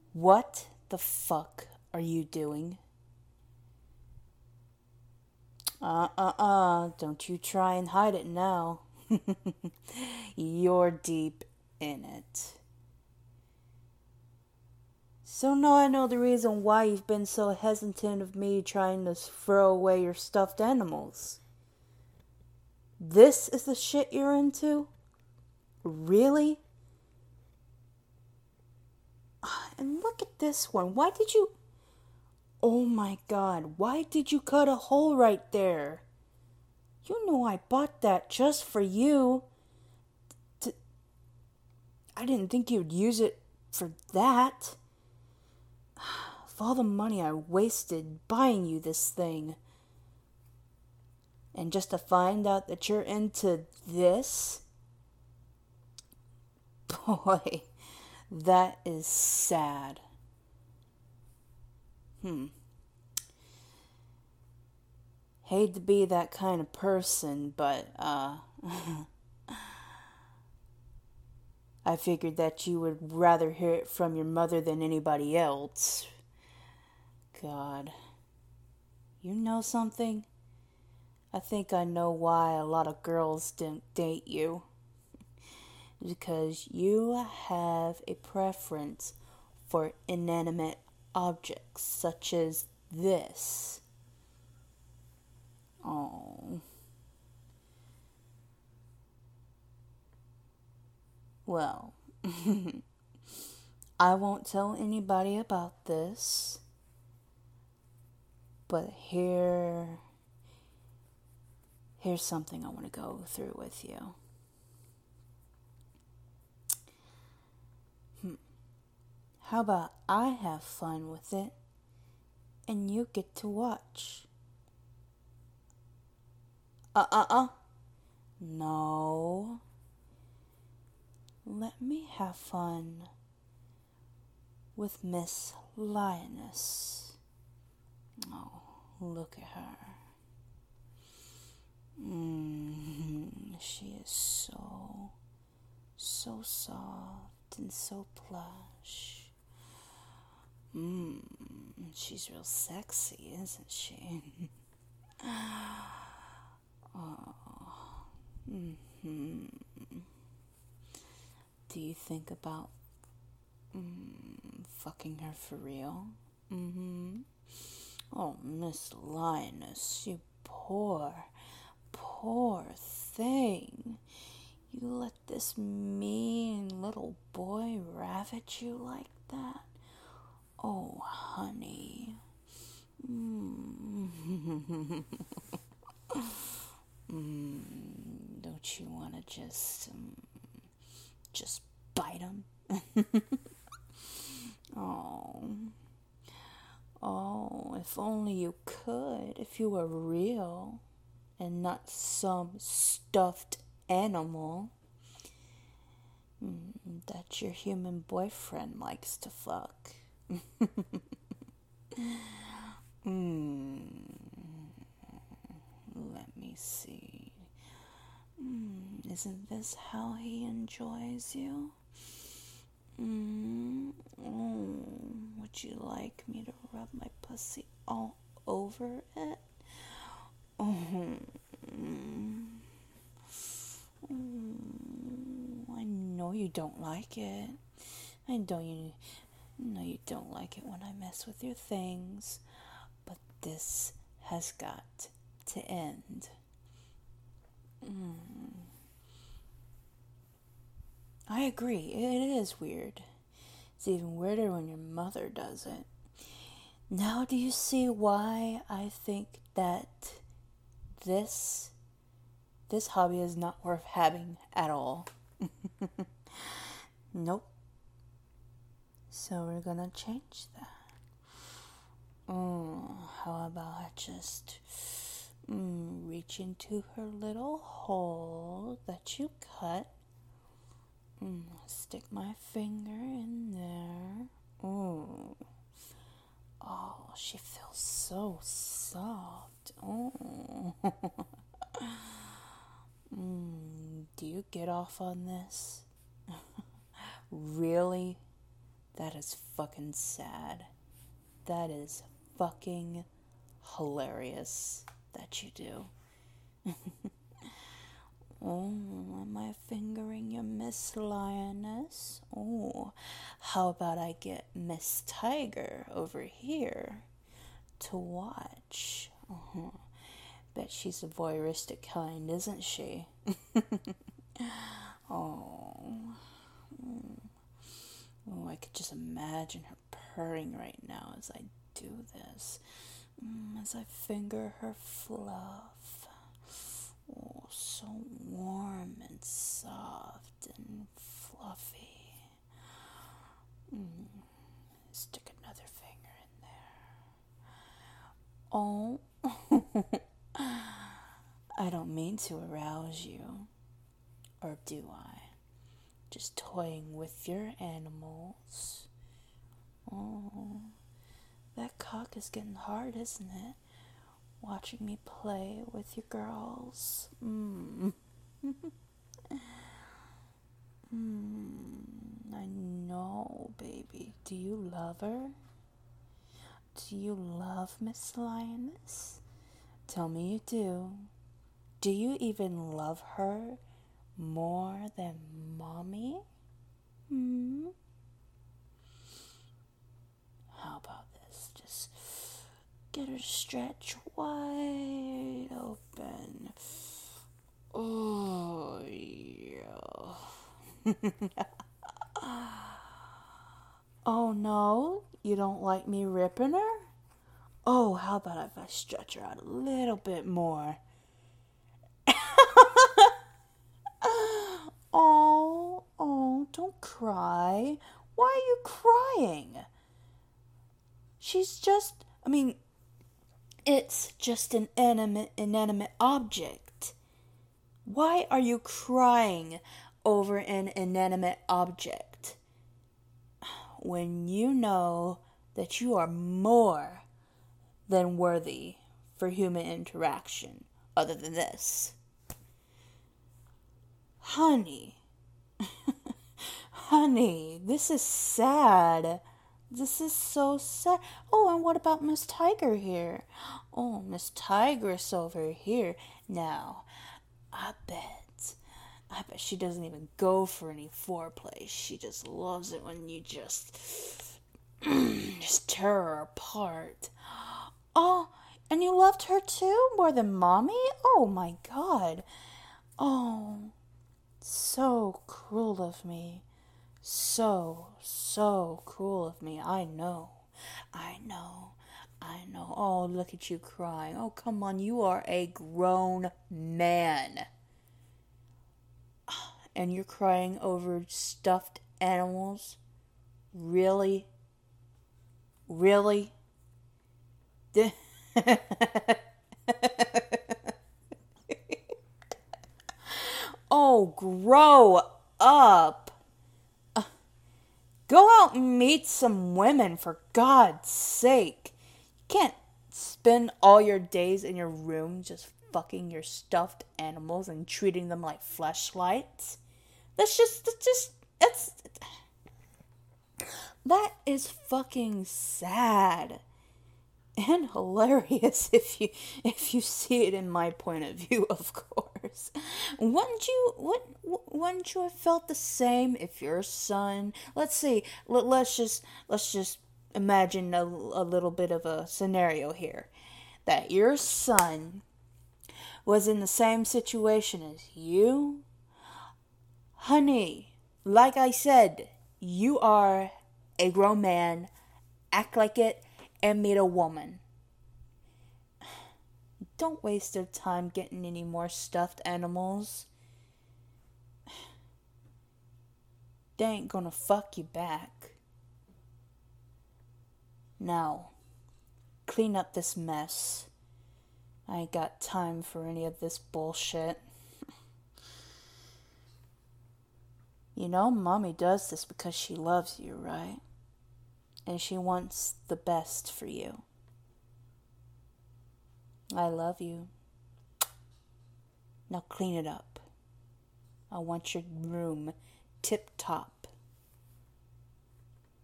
What the fuck are you doing? Don't you try and hide it now. You're deep in it. So now I know the reason why you've been so hesitant of me trying to throw away your stuffed animals. This is the shit you're into? Really? And look at this one. Why did you... Oh my god, why did you cut a hole right there? You know I bought that just for you. I didn't think you'd use it for that. Of all the money I wasted buying you this thing. And just to find out that you're into this? Boy, that is sad. Hate to be that kind of person, but, I figured that you would rather hear it from your mother than anybody else. God. You know something? I think I know why a lot of girls didn't date you. Because you have a preference for inanimate objects such as this. Oh. Well, I won't tell anybody about this. But here's something I want to go through with you. How about I have fun with it and you get to watch? No. Let me have fun with Miss Lioness. Oh, look at her. She is so soft and so plush. She's real sexy, isn't she? Oh. Do you think about fucking her for real? Oh, Miss Lioness, you poor thing. You let this mean little boy ravage you like that? Oh, honey. Don't you want to just bite him? Oh, if only you could, if you were real and not some stuffed animal that your human boyfriend likes to fuck. Let me see. Isn't this how he enjoys you? Would you like me to rub my pussy all over it? I know you don't like it. I know you don't like it when I mess with your things. But this has got to end. I agree, it is weird. It's even weirder when your mother does it. Now do you see why I think that this hobby is not worth having at all? Nope. So we're gonna change that. How about I just reach into her little hole that you cut. Stick my finger in there. Oh, she feels so soft. Oh. Do you get off on this? Really? That is fucking sad. That is fucking hilarious that you do. Oh, am I fingering your Miss Lioness? Oh, how about I get Miss Tiger over here to watch? Bet she's a voyeuristic kind, isn't she? Oh. Oh, I could just imagine her purring right now as I do this. As I finger her fluff. Oh, so warm and soft and fluffy. Stick another finger in there. Oh, I don't mean to arouse you. Or do I? Just toying with your animals. Oh, that cock is getting hard, isn't it? Watching me play with your girls. I know, baby. Do you love her? Do you love Miss Lioness? Tell me you do. Do you even love her more than Mommy? How about this? Just get her stretched wide open. Oh, yeah. Oh, no? You don't like me ripping her? Oh, how about if I stretch her out a little bit more? Oh, don't cry. Why are you crying? It's just an inanimate object. Why are you crying over an inanimate object when you know that you are more than worthy for human interaction other than this? Honey, this is sad. This is so sad. Oh, and what about Miss Tiger here? Oh, Miss Tigress over here. Now, I bet she doesn't even go for any foreplay. She just loves it when you just tear her apart. Oh, and you loved her too? More than Mommy? Oh my God. Oh, so cruel of me. So cruel of me. I know. Oh, look at you crying. Oh, come on. You are a grown man. And you're crying over stuffed animals? Really? Really? Oh, grow up. Go out and meet some women, for God's sake. You can't spend all your days in your room just fucking your stuffed animals and treating them like fleshlights. That is fucking sad. And hilarious if you see it in my point of view, of course. Wouldn't you have felt the same if your son? Let's see. Let's just imagine a little bit of a scenario here, that your son was in the same situation as you. Honey, like I said, you are a grown man. Act like it. And meet a woman. Don't waste their time getting any more stuffed animals. They ain't gonna fuck you back. Now, clean up this mess. I ain't got time for any of this bullshit. You know, Mommy does this because she loves you, right? And she wants the best for you. I love you. Now clean it up. I want your room tip-top.